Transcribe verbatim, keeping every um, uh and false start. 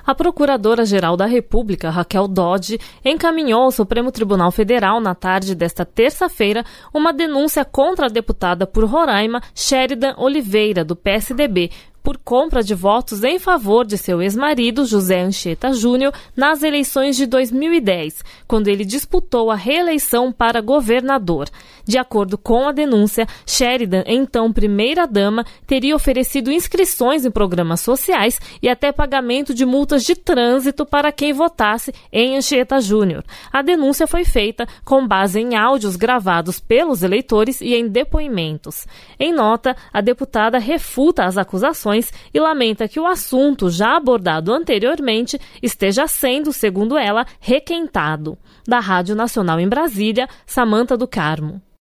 A Procuradora-Geral da República, Raquel Dodge, encaminhou ao Supremo Tribunal Federal, na tarde desta terça-feira, uma denúncia contra a deputada por Roraima, Sheridan Oliveira, do P S D B, por compra de votos em favor de seu ex-marido, José Anchieta Júnior, nas eleições de dois mil e dez, quando ele disputou a reeleição para governador. De acordo com a denúncia, Sheridan, então primeira-dama, teria oferecido inscrições em programas sociais e até pagamento de multas de trânsito para quem votasse em Anchieta Júnior. A denúncia foi feita com base em áudios gravados pelos eleitores e em depoimentos. Em nota, a deputada refuta as acusações e lamenta que o assunto, já abordado anteriormente, esteja sendo, segundo ela, requentado. Da Rádio Nacional em Brasília, Samantha do Carmo.